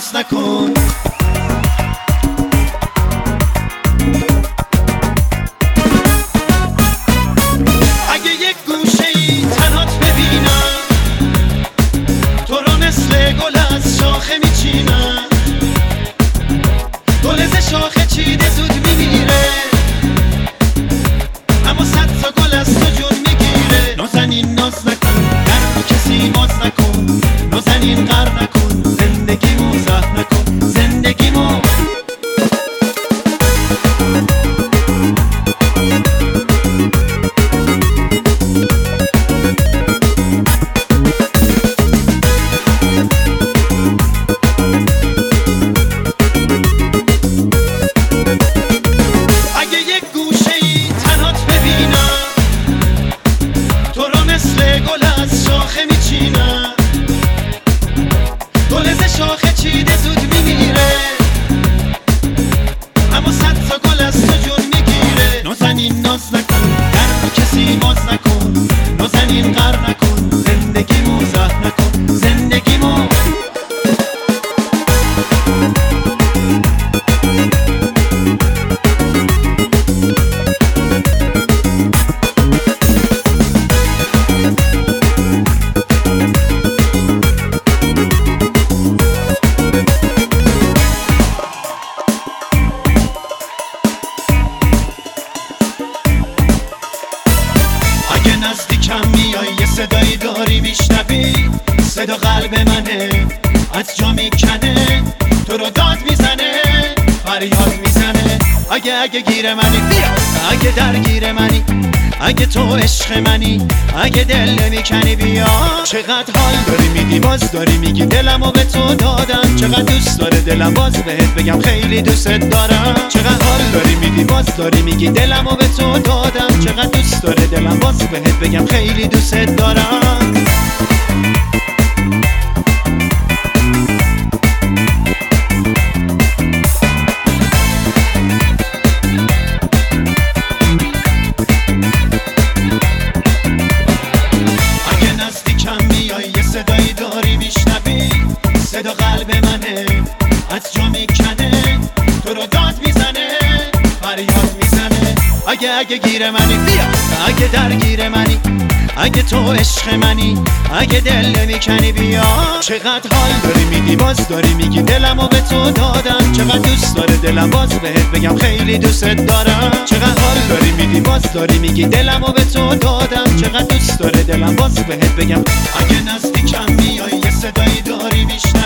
ناز نکن. اگه یک گوشه ای تنات ببینم، تو رو مثل گل از شاخه میچینم. گل ز شاخه چیده زود میمیره، اما صد تا گل از تو جون میگیره. نازنین ناز نکن، در رو کسی باز نکن. نازنین غر نکن، زندگیمو زهر نکن. زندگیمو اگه یک گوشه ای تنات ببینم، تو رو مثل گل از شاخه میچینم. گل ز شاخه چیده زود میمیره، اما صد تا گل از تو جون میگیره. نازنین ناز نکن، در رو کسی باز نکن. نازنین غر نکن، زندگیمو زهر نکن. زندگیمو اگه نزدیکم میای یه صدایی داری میشنوی، صدا قلب منه از جا میکنه، تو رو داد میزنه، فریاد میزنه. اگه گیر منی بیا، اگه درگیر منی، اگه تو عشق منی، اگه دل نمیکنی بیا. چقدر حال داری میدی، باز داری میگی دلمو به تو دادم. چقدر دوست داره دلم، باز بهت بگم خیلی دوست دارم. چقدر حال داری میدی، باز داری میگی دلمو به تو دادم. چقدر دوست داره دلم، باز بهت بگم خیلی دوست دارم. صدایی داری میشنوی، صدا قلب منه از جا میکنه، تو رو داد میزنه، فریاد میزنه. اگه گیر منی بیا، اگه درگیر منی، اگه تو عشق منی، اگه دل نمیکنی بیا. چقدر حال داری میدی، باز داری میگی دلمو به تو دادم. چقدر دوست داره دلم، باز بهت بگم خیلی دوست دارم. چقدر حال داری میدی، باز داری میگی دلمو به تو دادم. چقدر دوست داره دلم، باز بهت بگم. اگه نزدیکم میای یه صدایی داری میشنوی،